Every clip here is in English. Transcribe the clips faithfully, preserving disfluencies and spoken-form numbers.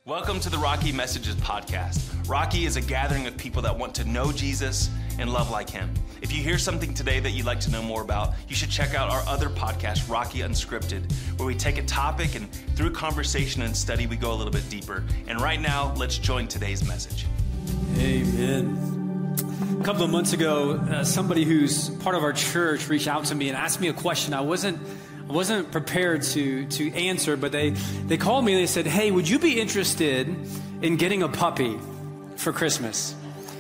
Welcome to the Rocky Messages podcast. Rocky is a gathering of people that want to know Jesus and love like him. If you hear something today that you'd like to know more about, you should check out our other podcast, Rocky Unscripted, where we take a topic and through conversation and study, we go a little bit deeper. And right now, let's join today's message. Amen. A couple of months ago, uh, somebody who's part of our church reached out to me and asked me a question I wasn't I wasn't prepared to to answer, but they, they called me and they said, hey, would you be interested in getting a puppy for Christmas?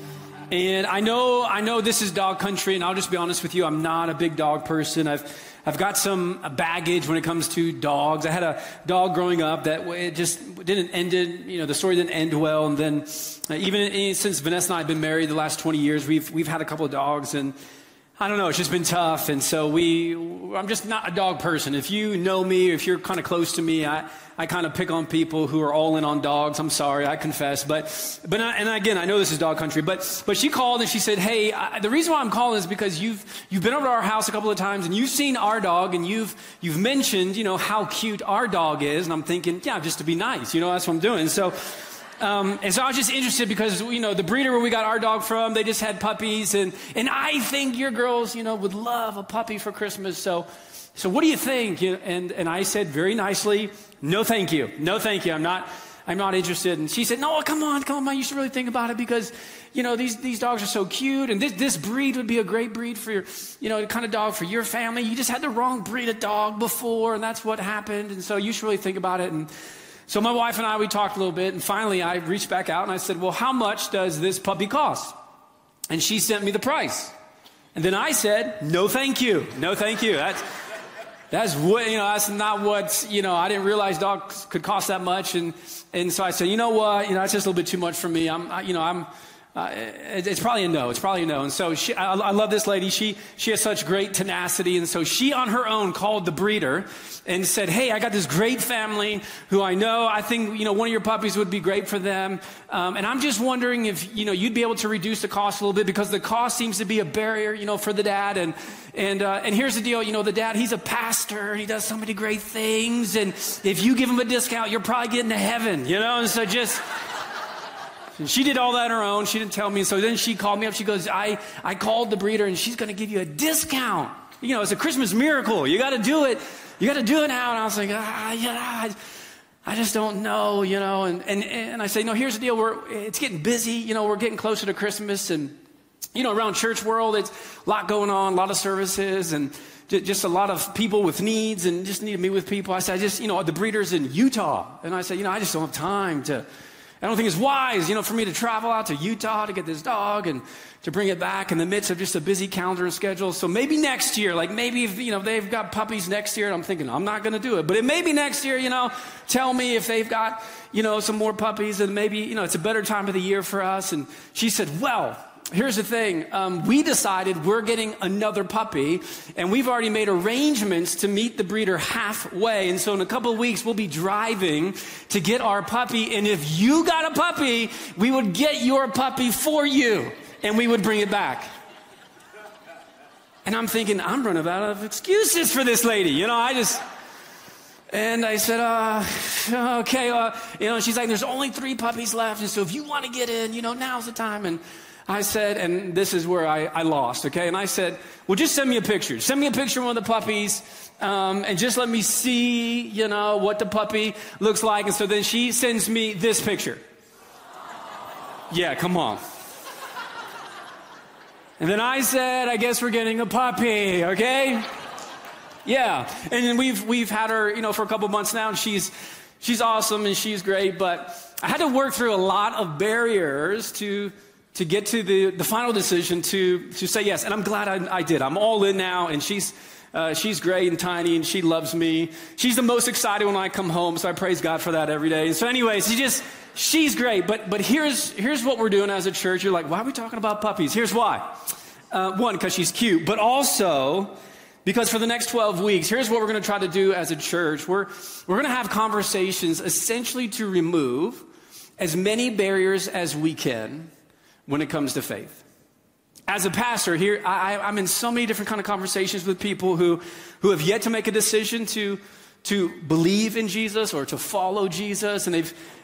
And I know I know this is dog country, and I'll just be honest with you, I'm not a big dog person. I've I've got some baggage when it comes to dogs. I had a dog growing up that it just didn't end, you know, the story didn't end well. And then uh, even since Vanessa and I have been married the last twenty years, we've we've had a couple of dogs, and I don't know, it's just been tough. And so we, I'm just not a dog person. If you know me, if you're kind of close to me, I, I kind of pick on people who are all in on dogs. I'm sorry, I confess. But, but, I, and again, I know this is dog country, but, but she called and she said, hey, I, the reason why I'm calling is because you've, you've been over to our house a couple of times and you've seen our dog and you've, you've mentioned, you know, how cute our dog is. And I'm thinking, yeah, just to be nice, you know, that's what I'm doing. So, Um, and so I was just interested because, you know, the breeder where we got our dog from, they just had puppies. And, and I think your girls, you know, would love a puppy for Christmas. So, so what do you think? You know, and, and I said very nicely, no, thank you. No, thank you. I'm not, I'm not interested. And she said, no, come on, come on, you should really think about it because, you know, these, these dogs are so cute. And this, this breed would be a great breed for your, you know, the kind of dog for your family. You just had the wrong breed of dog before. And that's what happened. And so you should really think about it. And so my wife and I, we talked a little bit, and finally I reached back out and I said, well, how much does this puppy cost? And she sent me the price. And then I said, no, thank you. No, thank you. That's, that's what, you know, that's not what, you know, I didn't realize dogs could cost that much. And, and so I said, you know what, you know, that's just a little bit too much for me. I'm, I, you know, I'm, Uh, it's probably a no. It's probably a no. And so she, I, I love this lady. She she has such great tenacity. And so she on her own called the breeder and said, hey, I got this great family who I know. I think, you know, one of your puppies would be great for them. Um, and I'm just wondering if, you know, you'd be able to reduce the cost a little bit because the cost seems to be a barrier, you know, for the dad. And and uh, and here's the deal. You know, the dad, he's a pastor. He does so many great things. And if you give him a discount, you're probably getting to heaven, you know. And so just... And she did all that on her own. She didn't tell me. So then she called me up. She goes, I, I called the breeder and she's going to give you a discount. You know, it's a Christmas miracle. You got to do it. You got to do it now. And I was like, ah, yeah, I, I just don't know, you know. And, and, and I say, no, here's the deal. We're, it's getting busy. You know, we're getting closer to Christmas. And, you know, around church world, it's a lot going on, a lot of services and just a lot of people with needs and just need to meet with people. I said, I just, you know, the breeder's in Utah. And I said, you know, I just don't have time to... I don't think it's wise, you know, for me to travel out to Utah to get this dog and to bring it back in the midst of just a busy calendar and schedule. So maybe next year, like maybe if, you know, they've got puppies next year, and I'm thinking, I'm not going to do it. But it may be next year, you know, tell me if they've got, you know, some more puppies and maybe, you know, it's a better time of the year for us. And she said, well, here's the thing. Um, we decided we're getting another puppy, and we've already made arrangements to meet the breeder halfway. And so in a couple of weeks, we'll be driving to get our puppy. And if you got a puppy, we would get your puppy for you, and we would bring it back. And I'm thinking, I'm running out of excuses for this lady. You know, I just... And I said, uh, okay, uh, you know, she's like, there's only three puppies left. And so if you want to get in, you know, now's the time. And I said, and this is where I, I lost, okay? And I said, well, just send me a picture. Send me a picture of one of the puppies, um, and just let me see, you know, what the puppy looks like. And so then she sends me this picture. Yeah, come on. And then I said, I guess we're getting a puppy, okay? Yeah, and then we've we've had her, you know, for a couple months now, and she's she's awesome and she's great. But I had to work through a lot of barriers to to get to the, the final decision to to say yes. And I'm glad I, I did. I'm all in now, and she's uh, she's great and tiny, and she loves me. She's the most excited when I come home, so I praise God for that every day. And so, anyways, she just she's great. But but here's here's what we're doing as a church. You're like, why are we talking about puppies? Here's why. Uh, one, because she's cute, but also because for the next twelve weeks, here's what we're going to try to do as a church. We're, we're going to have conversations essentially to remove as many barriers as we can when it comes to faith. As a pastor here, I, I'm in so many different kind of conversations with people who, who have yet to make a decision to, to believe in Jesus or to follow Jesus. And they've,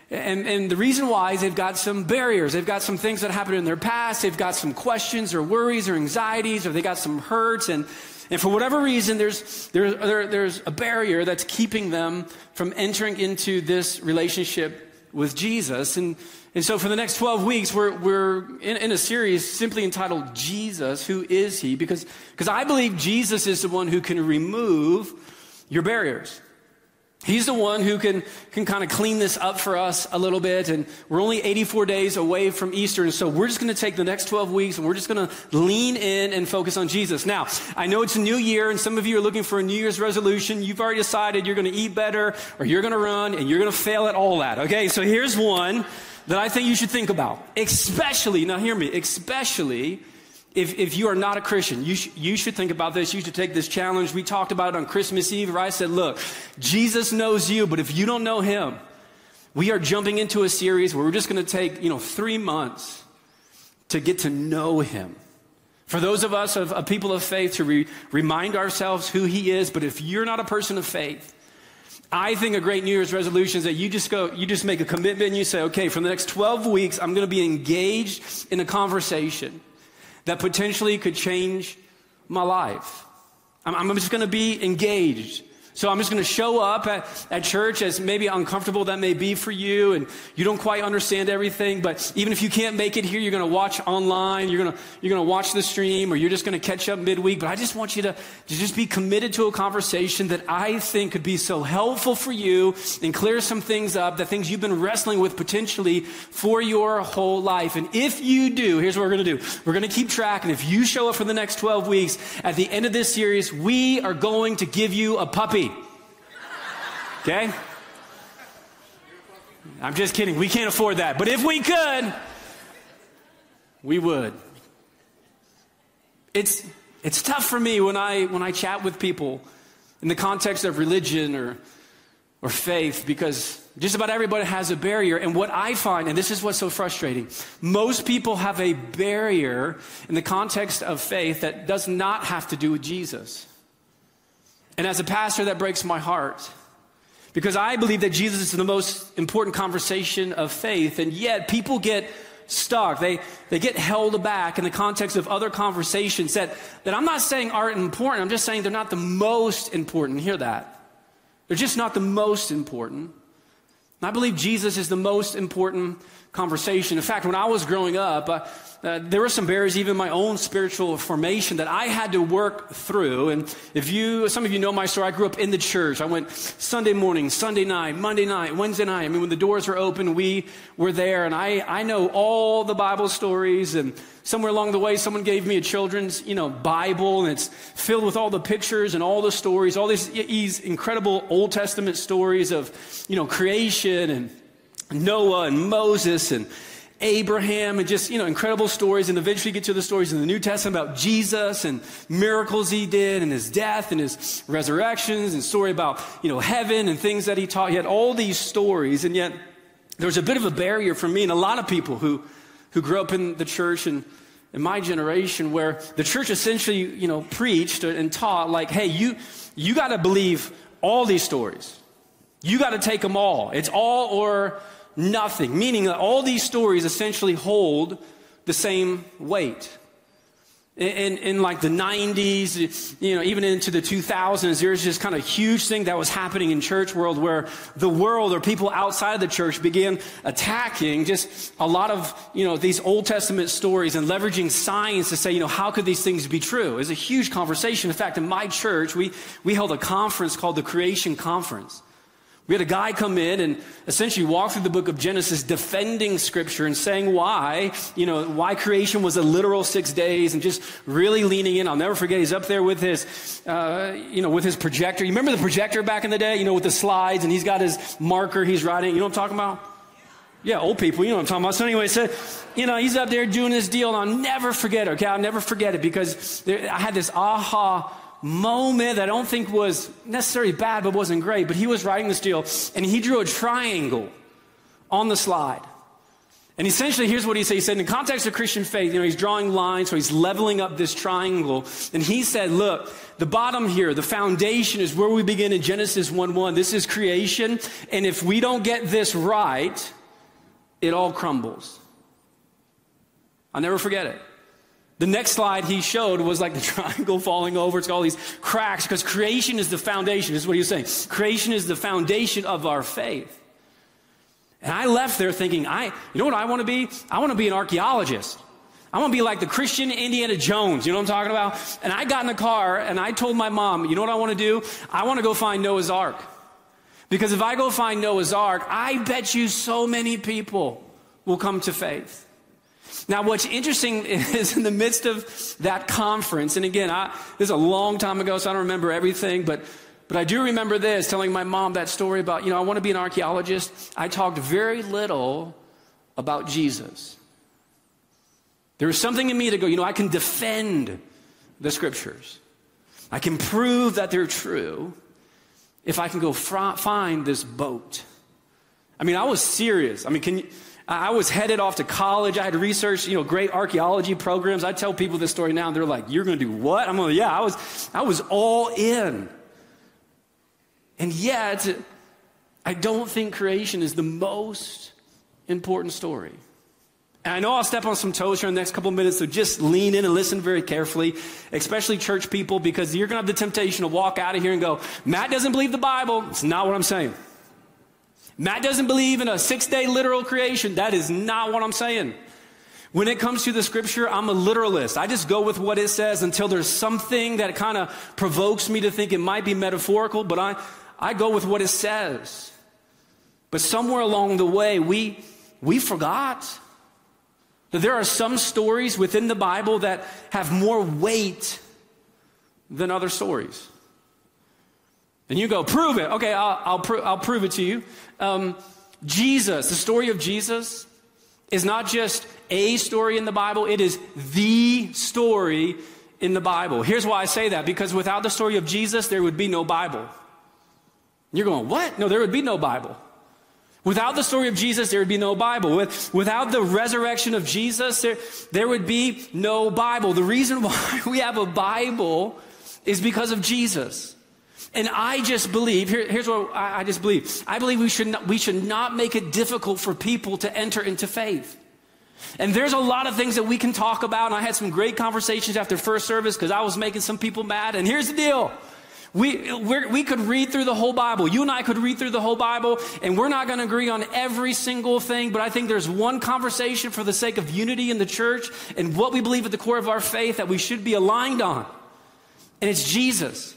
And, and the reason why is they've got some barriers. They've got some things that happened in their past. They've got some questions or worries or anxieties, or they got some hurts. And, and for whatever reason, there's, there, there, there's a barrier that's keeping them from entering into this relationship with Jesus. And, and so for the next twelve weeks, we're, we're in, in a series simply entitled Jesus, Who Is He? Because, because I believe Jesus is the one who can remove your barriers. He's the one who can, can kind of clean this up for us a little bit. And we're only eighty-four days away from Easter. And so we're just going to take the next twelve weeks and we're just going to lean in and focus on Jesus. Now, I know it's a new year and some of you are looking for a New Year's resolution. You've already decided you're going to eat better or you're going to run and you're going to fail at all that. Okay, so here's one that I think you should think about. Especially, now hear me, especially If, if you are not a Christian, you, sh- you should think about this. You should take this challenge. We talked about it on Christmas Eve, where I said, look, Jesus knows you, but if you don't know him, we are jumping into a series where we're just going to take, you know, three months to get to know him. For those of us, of, of people of faith, to re- remind ourselves who he is. But if you're not a person of faith, I think a great New Year's resolution is that you just go, you just make a commitment and you say, okay, for the next twelve weeks, I'm going to be engaged in a conversation that potentially could change my life. I'm, I'm just going to be engaged. So I'm just going to show up at, at church, as maybe uncomfortable that may be for you, and you don't quite understand everything, but even if you can't make it here, you're going to watch online, you're going to you're going to watch the stream, or you're just going to catch up midweek. But I just want you to, to just be committed to a conversation that I think could be so helpful for you and clear some things up, the things you've been wrestling with potentially for your whole life. And if you do, here's what we're going to do. We're going to keep track, and if you show up for the next twelve weeks, at the end of this series, we are going to give you a puppy. Okay? I'm just kidding. We can't afford that. But if we could, we would. It's it's tough for me when I when I chat with people in the context of religion or or faith, because just about everybody has a barrier. And what I find, and this is what's so frustrating, most people have a barrier in the context of faith that does not have to do with Jesus. And as a pastor, that breaks my heart. Because I believe that Jesus is the most important conversation of faith, and yet people get stuck. They they get held back in the context of other conversations that, that I'm not saying aren't important. I'm just saying they're not the most important. Hear that. They're just not the most important. And I believe Jesus is the most important conversation. In fact, when I was growing up, uh, uh, there were some barriers even in my own spiritual formation that I had to work through. And if you, some of you know my story, I grew up in the church. I went Sunday morning, Sunday night, Monday night, Wednesday night. I mean, when the doors were open, we were there. And I, I know all the Bible stories. And somewhere along the way, someone gave me a children's, you know, Bible, and it's filled with all the pictures and all the stories, all these, these incredible Old Testament stories of, you know, creation and Noah and Moses and Abraham, and just, you know, incredible stories. And eventually get to the stories in the New Testament about Jesus and miracles he did, and his death and his resurrections, and story about, you know, heaven and things that he taught. He had all these stories, and yet there was a bit of a barrier for me and a lot of people who who grew up in the church and in my generation, where the church essentially, you know, preached and taught like, hey, you you got to believe all these stories. You got to take them all. It's all or nothing, meaning that all these stories essentially hold the same weight. In, in like the nineties, you know, even into the two thousands, there's this kind of huge thing that was happening in church world where the world or people outside of the church began attacking just a lot of, you know, these Old Testament stories and leveraging science to say, you know, how could these things be true? It was a huge conversation. In fact, in my church, we, we held a conference called the Creation Conference. We had a guy come in and essentially walk through the book of Genesis, defending scripture and saying why, you know, why creation was a literal six days, and just really leaning in. I'll never forget, he's up there with his, uh, you know, with his projector. You remember the projector back in the day, you know, with the slides, and he's got his marker, he's writing. You know what I'm talking about? Yeah, old people, you know what I'm talking about. So anyway, so, you know, he's up there doing this deal, and I'll never forget it, okay? I'll never forget it, because there, I had this aha moment that I don't think was necessarily bad, but wasn't great. But he was writing this deal, and he drew a triangle on the slide. And essentially, here's what he said. He said, in the context of Christian faith, you know, he's drawing lines, so he's leveling up this triangle. And he said, look, the bottom here, the foundation is where we begin in Genesis one one. This is creation. And if we don't get this right, it all crumbles. I'll never forget it. The next slide he showed was like the triangle falling over. It's got all these cracks because creation is the foundation. This is what he was saying. Creation is the foundation of our faith. And I left there thinking, I, you know what I want to be? I want to be an archaeologist. I want to be like the Christian Indiana Jones. You know what I'm talking about? And I got in the car and I told my mom, you know what I want to do? I want to go find Noah's Ark. Because if I go find Noah's Ark, I bet you so many people will come to faith. Now, what's interesting is in the midst of that conference, and again, I, this is a long time ago, so I don't remember everything, but but I do remember this, telling my mom that story about, you know, I want to be an archaeologist. I talked very little about Jesus. There was something in me to go, you know, I can defend the scriptures. I can prove that they're true if I can go fr- find this boat. I mean, I was serious. I mean, can you... I was headed off to college. I had researched, you know, great archaeology programs. I tell people this story now, and they're like, "You're going to do what?" I'm like, "Yeah, I was, I was all in." And yet, I don't think creation is the most important story. And I know I'll step on some toes here in the next couple of minutes, so just lean in and listen very carefully, especially church people, because you're going to have the temptation to walk out of here and go, "Matt doesn't believe the Bible." It's not what I'm saying. Matt doesn't believe in a six-day literal creation. That is not what I'm saying. When it comes to the scripture, I'm a literalist. I just go with what it says until there's something that kind of provokes me to think it might be metaphorical, but I, I go with what it says. But somewhere along the way, we, we forgot that there are some stories within the Bible that have more weight than other stories. And you go, "Prove it." Okay, I'll, I'll, pro- I'll prove it to you. Um, Jesus, the story of Jesus is not just a story in the Bible. It is the story in the Bible. Here's why I say that. Because without the story of Jesus, there would be no Bible. You're going, "What?" No, there would be no Bible. Without the story of Jesus, there would be no Bible. With, without the resurrection of Jesus, there, there would be no Bible. The reason why we have a Bible is because of Jesus. And I just believe, here, here's what I, I just believe. I believe we should not, we should not make it difficult for people to enter into faith. And there's a lot of things that we can talk about. And I had some great conversations after first service because I was making some people mad. And here's the deal. We, we're, we could read through the whole Bible. You and I could read through the whole Bible, and we're not going to agree on every single thing. But I think there's one conversation for the sake of unity in the church and what we believe at the core of our faith that we should be aligned on. And it's Jesus.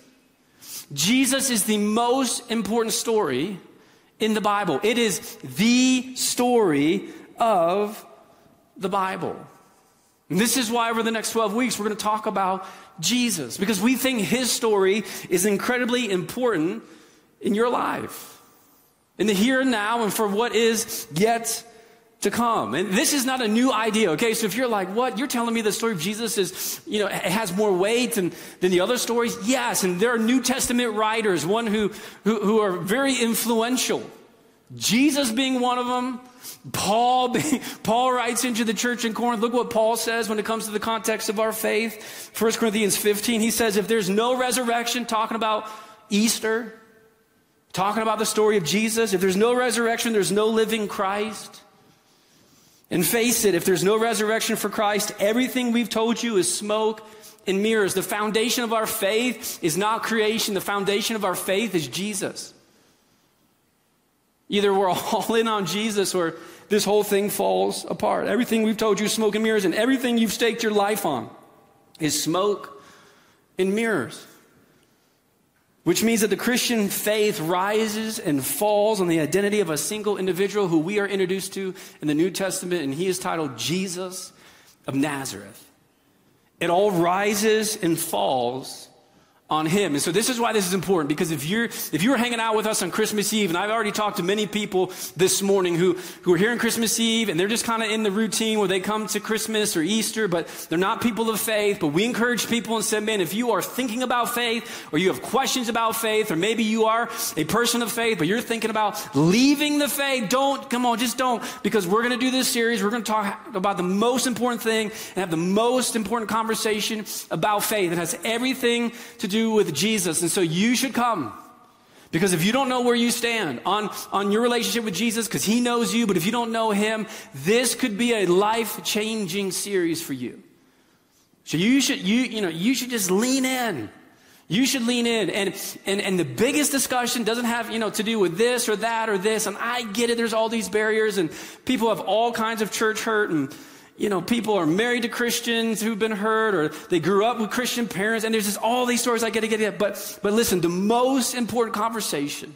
Jesus is the most important story in the Bible. It is the story of the Bible. And this is why over the next twelve weeks, we're going to talk about Jesus, because we think his story is incredibly important in your life, in the here and now, and for what is yet to come. And this is not a new idea, okay? So if you're like, "What? You're telling me the story of Jesus is, you know, it has more weight than, than the other stories?" Yes, and there are New Testament writers, one who, who, who are very influential. Jesus being one of them. Paul, being, Paul writes into the church in Corinth. Look what Paul says when it comes to the context of our faith. First Corinthians fifteen, he says, if there's no resurrection, talking about Easter, talking about the story of Jesus, if there's no resurrection, there's no living Christ. And face it, if there's no resurrection for Christ, everything we've told you is smoke and mirrors. The foundation of our faith is not creation. The foundation of our faith is Jesus. Either we're all in on Jesus or this whole thing falls apart. Everything we've told you is smoke and mirrors, and everything you've staked your life on is smoke and mirrors. Which means that the Christian faith rises and falls on the identity of a single individual who we are introduced to in the New Testament, and he is titled Jesus of Nazareth. It all rises and falls on him. And so this is why this is important, because if you're if you were hanging out with us on Christmas Eve, and I've already talked to many people this morning who, who are here on Christmas Eve, and they're just kind of in the routine where they come to Christmas or Easter, but they're not people of faith. But we encourage people and said, man, if you are thinking about faith, or you have questions about faith, or maybe you are a person of faith, but you're thinking about leaving the faith, don't, come on, just don't, because we're going to do this series. We're going to talk about the most important thing and have the most important conversation about faith. It has everything to do with Jesus. And so you should come, Because if you don't know where you stand on, on your relationship with Jesus, because he knows you, but if you don't know him, this could be a life-changing series for you. So you should, you, you know, you should just lean in. You should lean in. And, and, and the biggest discussion doesn't have, you know, to do with this or that or this. And I get it. There's all these barriers and people have all kinds of church hurt, and, you know, people are married to Christians who've been hurt, or they grew up with Christian parents, and there's just all these stories I get to get at. But, but listen, the most important conversation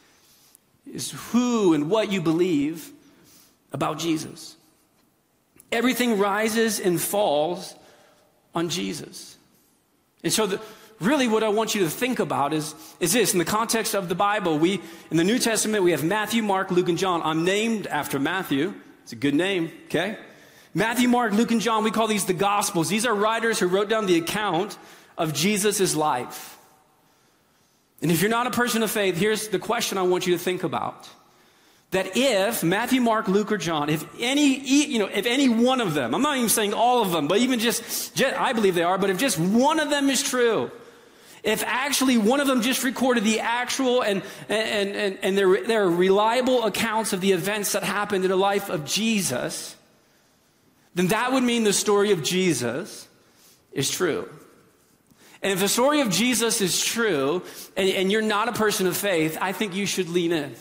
is who and what you believe about Jesus. Everything rises and falls on Jesus. And so the, really what I want you to think about is, is this. In the context of the Bible, we, in the New Testament, we have Matthew, Mark, Luke, and John. I'm named after Matthew. It's a good name, okay? Matthew, Mark, Luke, and John, we call these the Gospels. These are writers who wrote down the account of Jesus' life. And if you're not a person of faith, here's the question I want you to think about. That if Matthew, Mark, Luke, or John, if any, you know, if any one of them, I'm not even saying all of them, but even just, just I believe they are, but if just one of them is true, if actually one of them just recorded the actual and, and, and, and they're, they're reliable accounts of the events that happened in the life of Jesus, then that would mean the story of Jesus is true. And if the story of Jesus is true, and, and you're not a person of faith, I think you should lean in.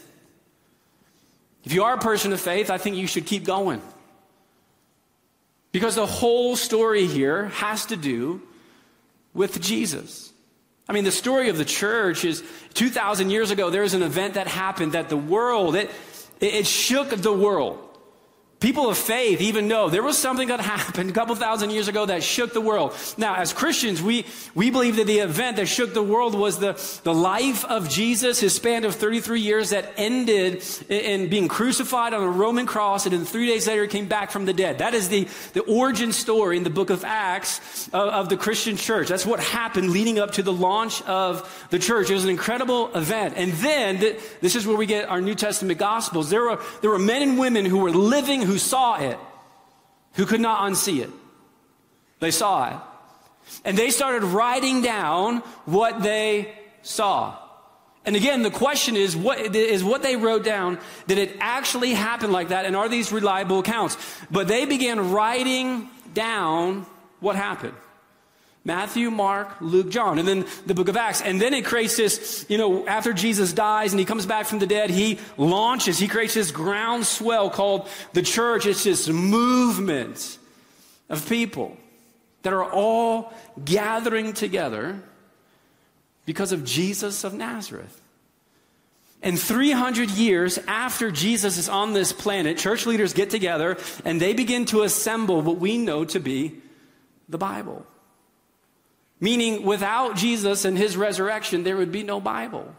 If you are a person of faith, I think you should keep going. Because the whole story here has to do with Jesus. I mean, the story of the church is two thousand years ago, there was an event that happened that the world, it, it shook the world. People of faith even know there was something that happened a couple thousand years ago that shook the world. Now, as Christians, we, we believe that the event that shook the world was the, the life of Jesus, his span of thirty-three years that ended in being crucified on a Roman cross, and then three days later came back from the dead. That is the, the origin story in the book of Acts of, of the Christian church. That's what happened leading up to the launch of the church. It was an incredible event. And then, th- this is where we get our New Testament Gospels. There were, there were men and women who were living, who saw it, who could not unsee it. They saw it. And they started writing down what they saw. And again, the question is, what is what they wrote down, did it actually happen like that? And are these reliable accounts? But they began writing down what happened. Matthew, Mark, Luke, John, and then the book of Acts. And then it creates this, you know, after Jesus dies and he comes back from the dead, he launches, he creates this groundswell called the church. It's this movement of people that are all gathering together because of Jesus of Nazareth. And three hundred years after Jesus is on this planet, church leaders get together and they begin to assemble what we know to be the Bible. Meaning, without Jesus and his resurrection, there would be no Bible.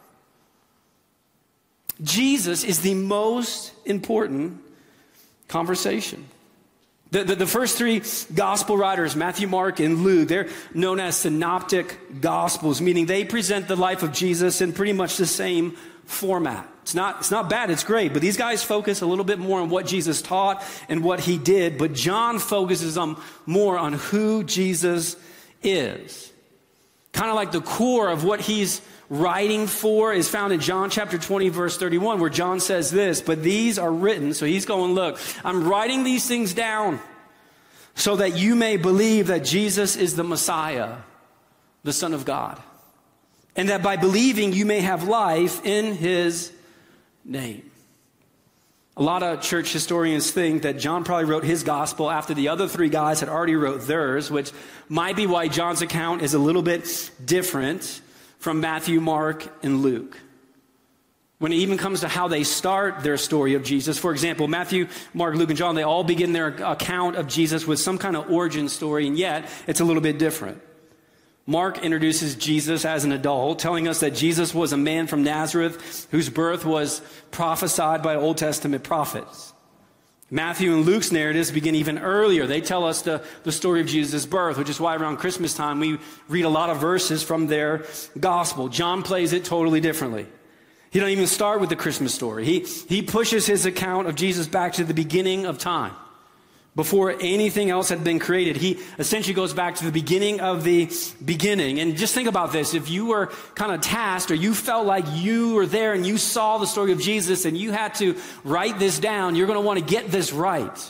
Jesus is the most important conversation. The, the, the first three gospel writers, Matthew, Mark, and Luke, they're known as synoptic gospels, meaning they present the life of Jesus in pretty much the same format. It's not, it's not bad, it's great, but these guys focus a little bit more on what Jesus taught and what he did, but John focuses on more on who Jesus is. Kind of like the core of what he's writing for is found in John chapter twenty, verse thirty-one, where John says this, but these are written. So he's going, look, I'm writing these things down so that you may believe that Jesus is the Messiah, the Son of God. And that by believing you may have life in his name. A lot of church historians think that John probably wrote his gospel after the other three guys had already wrote theirs, which might be why John's account is a little bit different from Matthew, Mark, and Luke. When it even comes to how they start their story of Jesus. For example, Matthew, Mark, Luke, and John, they all begin their account of Jesus with some kind of origin story, and yet it's a little bit different. Mark introduces Jesus as an adult, telling us that Jesus was a man from Nazareth whose birth was prophesied by Old Testament prophets. Matthew and Luke's narratives begin even earlier. They tell us the, the story of Jesus' birth, which is why around Christmas time we read a lot of verses from their gospel. John plays it totally differently. He don't even start with the Christmas story. He, he pushes his account of Jesus back to the beginning of time, before anything else had been created. He essentially goes back to the beginning of the beginning. And just think about this. If you were kind of tasked or you felt like you were there and you saw the story of Jesus and you had to write this down, you're going to want to get this right.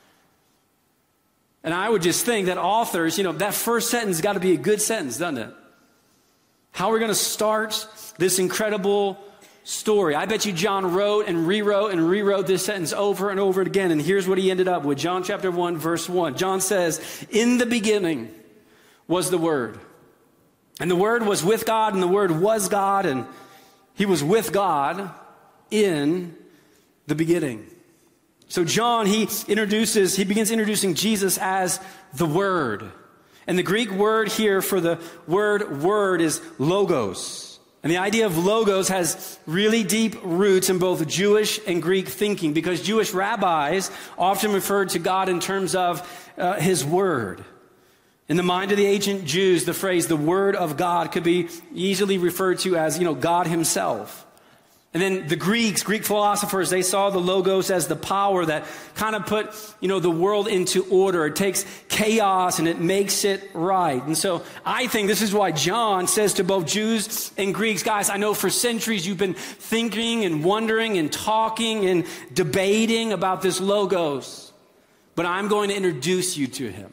And I would just think that authors, you know, that first sentence got to be a good sentence, doesn't it? How are we going to start this incredible story? I bet you John wrote and rewrote and rewrote this sentence over and over again. And here's what he ended up with. John chapter one, verse one. John says, in the beginning was the Word. And the Word was with God, and the Word was God, and he was with God in the beginning. So John, he introduces, he begins introducing Jesus as the Word. And the Greek word here for the word word is logos. And the idea of logos has really deep roots in both Jewish and Greek thinking, because Jewish rabbis often referred to God in terms of uh, his word. In the mind of the ancient Jews, the phrase the word of God could be easily referred to as, you know, God himself. And then the Greeks, Greek philosophers, they saw the logos as the power that kind of put, you know, the world into order. It takes chaos and it makes it right. And so I think this is why John says to both Jews and Greeks, guys, I know for centuries you've been thinking and wondering and talking and debating about this logos, but I'm going to introduce you to him.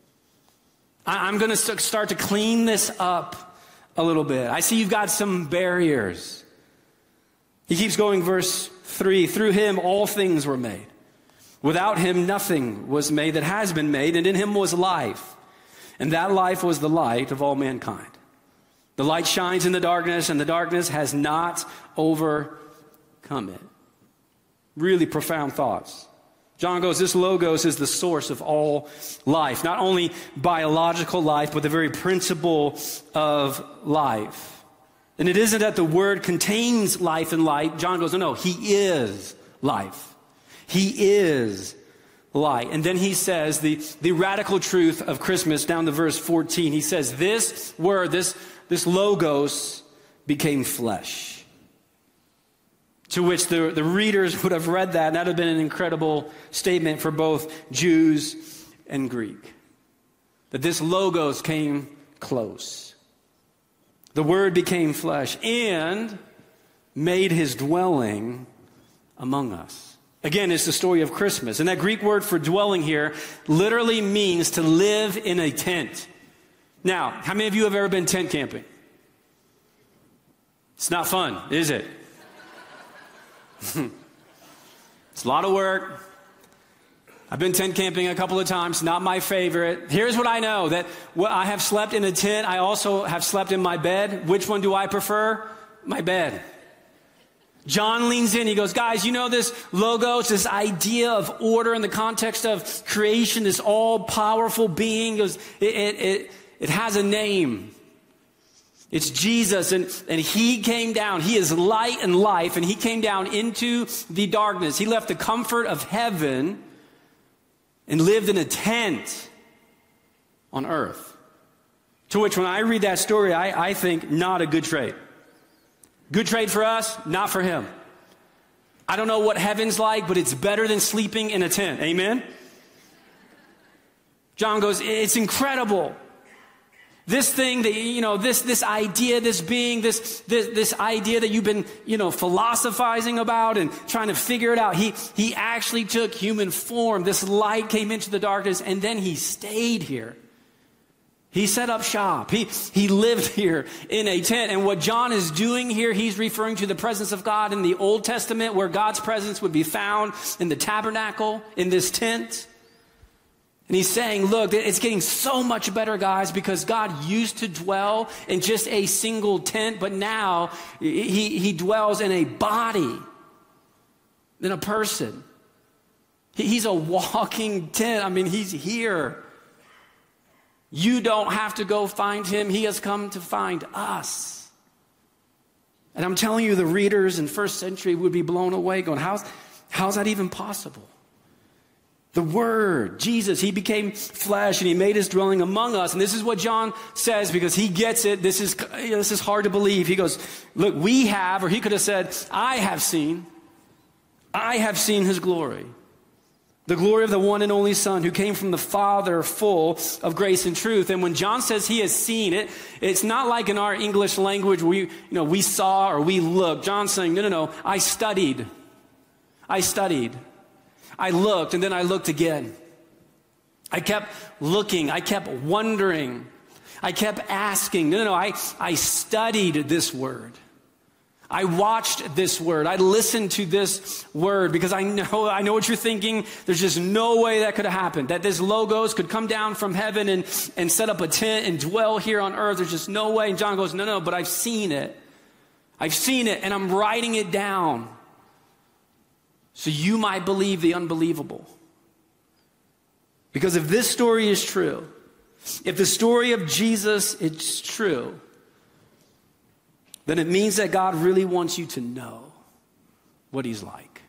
I'm going to start to clean this up a little bit. I see you've got some barriers. He keeps going, verse three, through him all things were made. Without him nothing was made that has been made, and in him was life. And that life was the light of all mankind. The light shines in the darkness, and the darkness has not overcome it. Really profound thoughts. John goes, this logos is the source of all life. Not only biological life, but the very principle of life. And it isn't that the word contains life and light. John goes, no, no, he is life. He is light. And then he says the, the radical truth of Christmas down to verse fourteen. He says, this word, this, this logos became flesh. To which the, the readers would have read that, and that would have been an incredible statement for both Jews and Greek. That this logos came close. The Word became flesh and made his dwelling among us. Again, it's the story of Christmas. And that Greek word for dwelling here literally means to live in a tent. Now, how many of you have ever been tent camping? It's not fun, is it? It's a lot of work. I've been tent camping a couple of times, not my favorite. Here's what I know, that I have slept in a tent. I also have slept in my bed. Which one do I prefer? My bed. John leans in. He goes, guys, you know this logos, this idea of order in the context of creation, this all-powerful being. He goes, it, it, it, it has a name. It's Jesus, and, and he came down. He is light and life, and he came down into the darkness. He left the comfort of heaven and lived in a tent on earth. To which when I read that story, I, I think not a good trade. Good trade for us, not for him. I don't know what heaven's like, but it's better than sleeping in a tent. Amen? John goes, it's incredible. This thing that, you know, this, this idea, this being, this, this, this idea that you've been, you know, philosophizing about and trying to figure it out. He, he actually took human form. This light came into the darkness, and then he stayed here. He set up shop. He, he lived here in a tent. And what John is doing here, he's referring to the presence of God in the Old Testament, where God's presence would be found in the tabernacle, in this tent. And he's saying, look, it's getting so much better, guys, because God used to dwell in just a single tent, but now he, he dwells in a body, in a person. He, he's a walking tent. I mean, he's here. You don't have to go find him. He has come to find us. And I'm telling you, the readers in first century would be blown away going, how's, how's that even possible? The Word, Jesus, he became flesh and he made his dwelling among us. And this is what John says because he gets it. This is, this is hard to believe. He goes, look, we have, or he could have said, I have seen, I have seen his glory. The glory of the one and only Son who came from the Father, full of grace and truth. And when John says he has seen it, it's not like in our English language we, you know, we saw or we looked. John's saying, no, no, no, I studied. I studied. I looked, and then I looked again. I kept looking. I kept wondering. I kept asking. No, no, no, I, I studied this word. I watched this word. I listened to this word because I know I know what you're thinking. There's just no way that could have happened. That this Logos could come down from heaven and, and set up a tent and dwell here on earth. There's just no way. And John goes, no, no, but I've seen it. I've seen it, and I'm writing it down so you might believe the unbelievable. Because if this story is true, if the story of Jesus is true, then it means that God really wants you to know what he's like.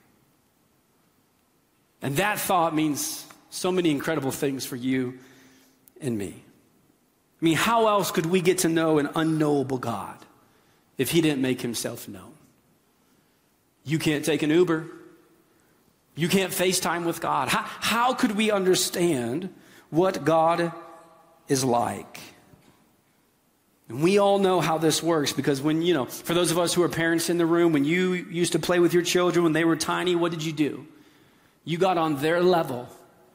And that thought means so many incredible things for you and me. I mean, how else could we get to know an unknowable God if he didn't make himself known? You can't take an Uber. You can't FaceTime with God. How, how could we understand what God is like? And we all know how this works because when, you know, for those of us who are parents in the room, when you used to play with your children when they were tiny, what did you do? You got on their level.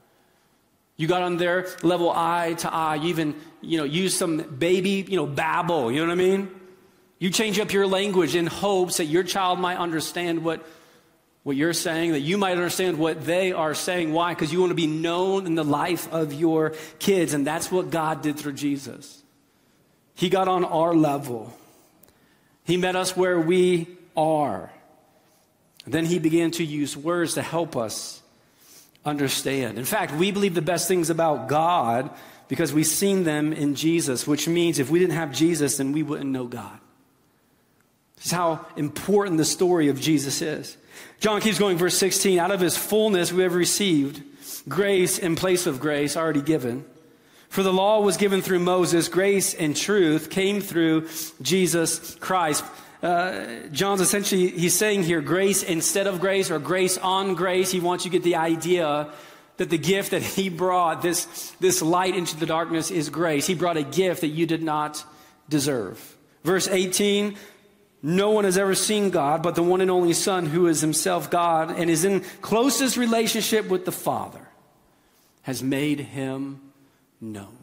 You got on their level eye to eye. You even, you know, used some baby, you know, babble. You know what I mean? You change up your language in hopes that your child might understand what, what you're saying, that you might understand what they are saying. Why? Because you want to be known in the life of your kids. And that's what God did through Jesus. He got on our level. He met us where we are. And then he began to use words to help us understand. In fact, we believe the best things about God because we've seen them in Jesus, which means if we didn't have Jesus, then we wouldn't know God. This is how important the story of Jesus is. John keeps going, verse sixteen, out of his fullness we have received grace in place of grace already given. For the law was given through Moses, grace and truth came through Jesus Christ. Uh, John's essentially, he's saying here, grace instead of grace or grace on grace. He wants you to get the idea that the gift that he brought, this, this light into the darkness, is grace. He brought a gift that you did not deserve. Verse eighteen, no one has ever seen God but the one and only Son who is himself God and is in closest relationship with the Father has made him known.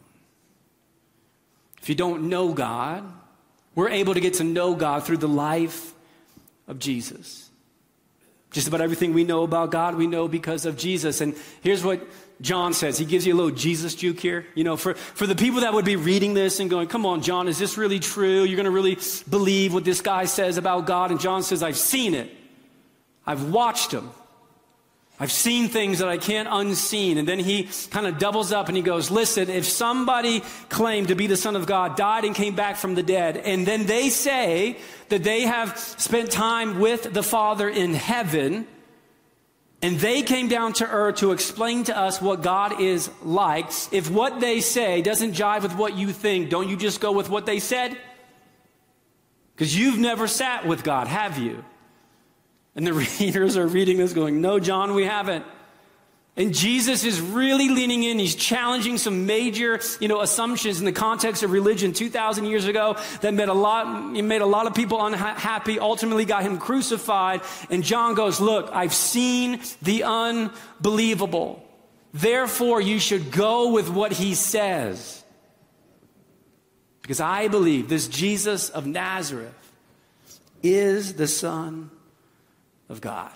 If you don't know God, we're able to get to know God through the life of Jesus. Just about everything we know about God, we know because of Jesus. And here's what John says. He gives you a little Jesus juke here. You know, for, for the people that would be reading this and going, come on, John, is this really true? You're going to really believe what this guy says about God? And John says, I've seen it. I've watched him. I've seen things that I can't unseen. And then he kind of doubles up and he goes, listen, if somebody claimed to be the Son of God, died and came back from the dead, and then they say that they have spent time with the Father in heaven, and they came down to earth to explain to us what God is like, if what they say doesn't jive with what you think, don't you just go with what they said? Because you've never sat with God, have you? And the readers are reading this going, no, John, we haven't. And Jesus is really leaning in. He's challenging some major, you know, assumptions in the context of religion two thousand years ago that made a lot, made a lot of people unhappy, ultimately got him crucified. And John goes, look, I've seen the unbelievable. Therefore, you should go with what he says. Because I believe this Jesus of Nazareth is the Son of God.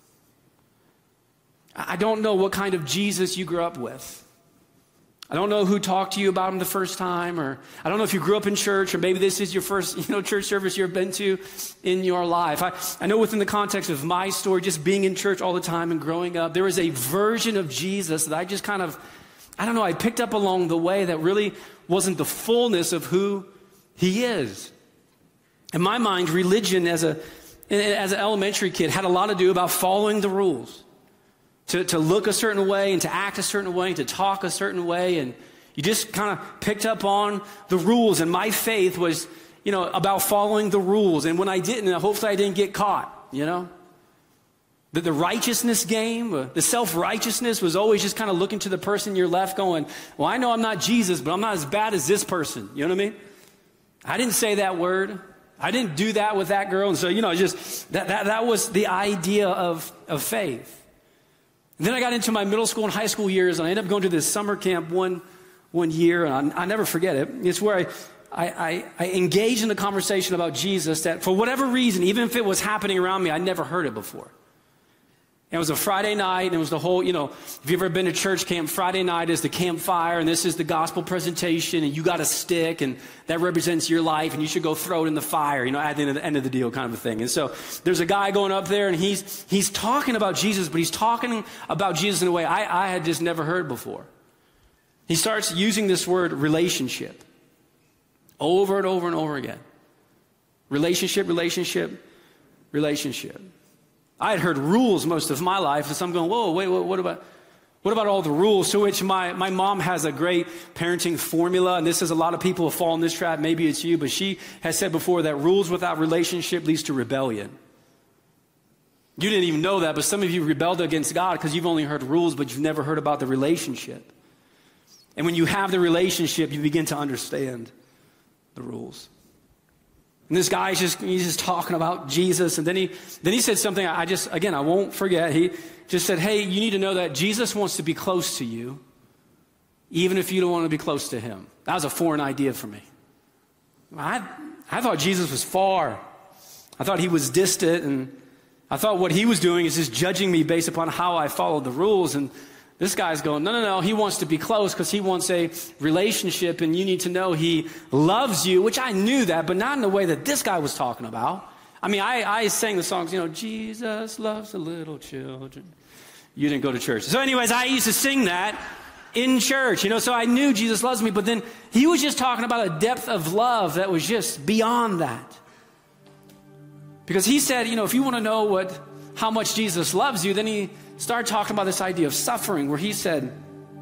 I don't know what kind of Jesus you grew up with. I don't know who talked to you about him the first time, or I don't know if you grew up in church, or maybe this is your first, you know, church service you've been to in your life. I, I know within the context of my story, just being in church all the time and growing up, there was a version of Jesus that I just kind of, I don't know, I picked up along the way that really wasn't the fullness of who he is. In my mind, religion as a as an elementary kid had a lot to do about following the rules. To, to look a certain way and to act a certain way, to talk a certain way. And you just kind of picked up on the rules. And my faith was, you know, about following the rules. And when I didn't, hopefully I didn't get caught, you know. The, the righteousness game, uh, the self-righteousness was always just kind of looking to the person you're left going, well, I know I'm not Jesus, but I'm not as bad as this person. You know what I mean? I didn't say that word. I didn't do that with that girl. And so, you know, just that that, that was the idea of, of faith. And then I got into my middle school and high school years, and I ended up going to this summer camp one, one year, and I, I never forget it. It's where I... I, I, I engaged in a conversation about Jesus that for whatever reason, even if it was happening around me, I never heard it before. And it was a Friday night, and it was the whole, you know, if you've ever been to church camp, Friday night is the campfire, and this is the gospel presentation, and you got a stick, and that represents your life, and you should go throw it in the fire, you know, at the end of the, end of the deal kind of a thing. And so there's a guy going up there, and he's he's talking about Jesus, but he's talking about Jesus in a way I, I had just never heard before. He starts using this word relationship. Over and over and over again. Relationship, relationship, relationship. I had heard rules most of my life, and so I'm going, whoa, wait, what, what about what about all the rules? To which my, my mom has a great parenting formula, and this is a lot of people who fall in this trap. Maybe it's you, but she has said before that rules without relationship leads to rebellion. You didn't even know that, but some of you rebelled against God because you've only heard rules, but you've never heard about the relationship. And when you have the relationship, you begin to understand the rules. And this guy's just he's just talking about Jesus, and then he then he said something I just again I won't forget. He just said, hey, you need to know that Jesus wants to be close to you, even if you don't want to be close to him. That was a foreign idea for me. I I thought Jesus was far. I thought he was distant, and I thought what he was doing is just judging me based upon how I followed the rules. And this guy's going, no, no, no, he wants to be close because he wants a relationship, and you need to know he loves you, which I knew that, but not in the way that this guy was talking about. I mean, I, I sang the songs, you know, Jesus loves the little children. You didn't go to church. So anyways, I used to sing that in church, you know, so I knew Jesus loves me, but then he was just talking about a depth of love that was just beyond that. Because he said, you know, if you want to know what how much Jesus loves you, then he started talking about this idea of suffering, where he said,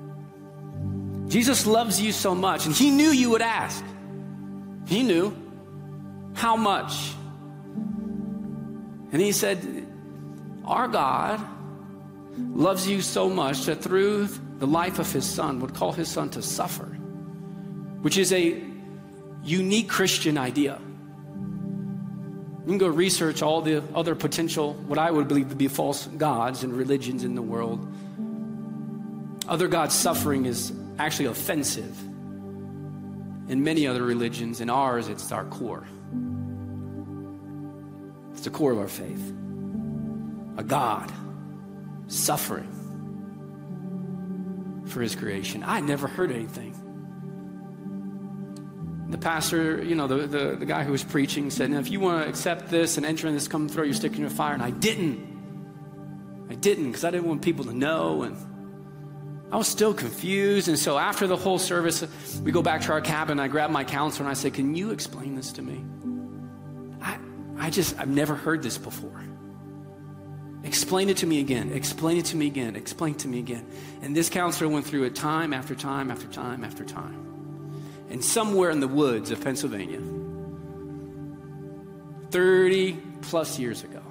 Jesus loves you so much, and he knew you would ask. He knew how much. And he said, our God loves you so much that through the life of his son would call his son to suffer, which is a unique Christian idea. You can go research all the other potential, what I would believe to be false gods and religions in the world. Other gods' suffering is actually offensive. In many other religions, in ours, it's our core. It's the core of our faith. A God suffering for his creation. I never heard anything. The pastor, you know, the, the, the guy who was preaching said, now, if you want to accept this and enter in this, come throw your stick in the fire. And I didn't. I didn't because I didn't want people to know. And I was still confused. And so after the whole service, we go back to our cabin. I grab my counselor and I say, can you explain this to me? I, I just, I've never heard this before. Explain it to me again. Explain it to me again. Explain it to me again. And this counselor went through it time after time after time after time. And somewhere in the woods of Pennsylvania, thirty plus years ago,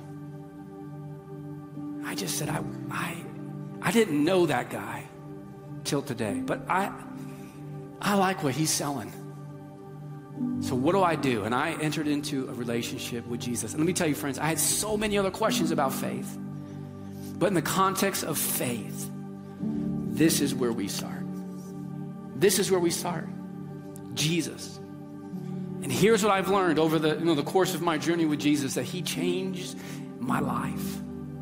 I just said, I, I, I didn't know that guy till today, but I, I like what he's selling. So what do I do? And I entered into a relationship with Jesus. And let me tell you, friends, I had so many other questions about faith. But in the context of faith, this is where we start. This is where we start. Jesus. And here's what I've learned over the, you know, the course of my journey with Jesus, that he changed my life.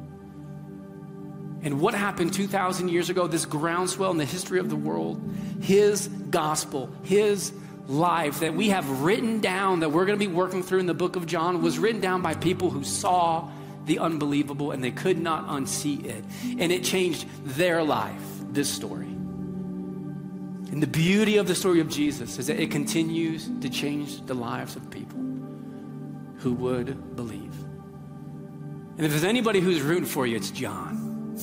And what happened two thousand years ago, this groundswell in the history of the world, his gospel, his life that we have written down, that we're going to be working through in the book of John, was written down by people who saw the unbelievable and they could not unsee it. And it changed their life, this story. And the beauty of the story of Jesus is that it continues to change the lives of people who would believe. And if there's anybody who's rooting for you, it's John.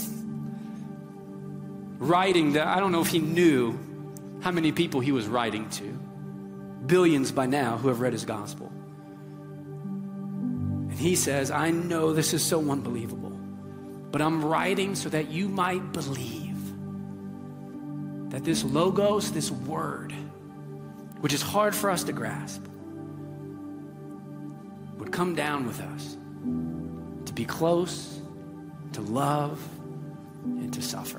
Writing that, I don't know if he knew how many people he was writing to. Billions by now who have read his gospel. And he says, I know this is so unbelievable, but I'm writing so that you might believe that this logos, this word, which is hard for us to grasp, would come down with us to be close, to love, and to suffer.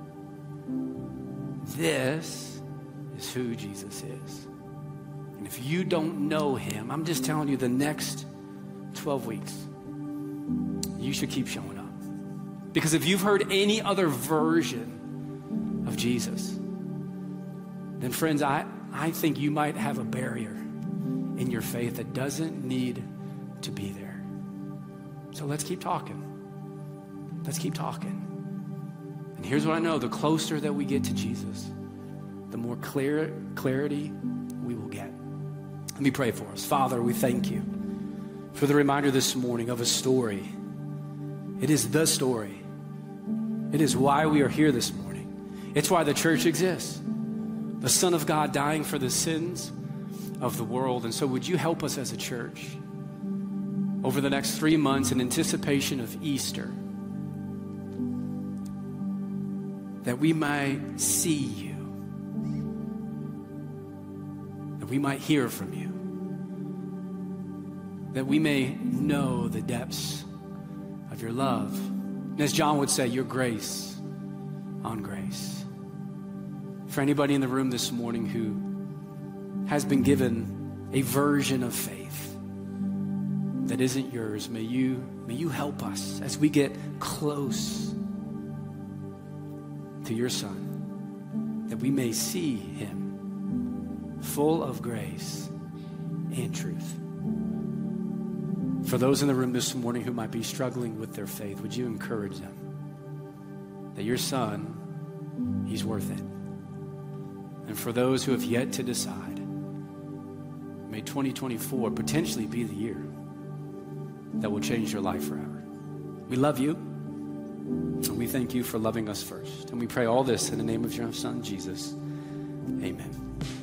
This is who Jesus is. And if you don't know him, I'm just telling you, the next twelve weeks, you should keep showing up. Because if you've heard any other version of Jesus, then friends, I, I think you might have a barrier in your faith that doesn't need to be there. So let's keep talking. Let's keep talking. And here's what I know, the closer that we get to Jesus, the more clear clarity we will get. Let me pray for us. Father, we thank you for the reminder this morning of a story. It is the story. It is why we are here this morning. It's why the church exists. The Son of God dying for the sins of the world. And so would you help us as a church over the next three months in anticipation of Easter, that we might see you, that we might hear from you, that we may know the depths of your love. And as John would say, your grace on grace. For anybody in the room this morning who has been given a version of faith that isn't yours, may you, may you help us as we get close to your Son, that we may see him full of grace and truth. For those in the room this morning who might be struggling with their faith, would you encourage them that your Son, he's worth it. And for those who have yet to decide, may twenty twenty-four potentially be the year that will change your life forever. We love you, and we thank you for loving us first. And we pray all this in the name of your Son, Jesus. Amen.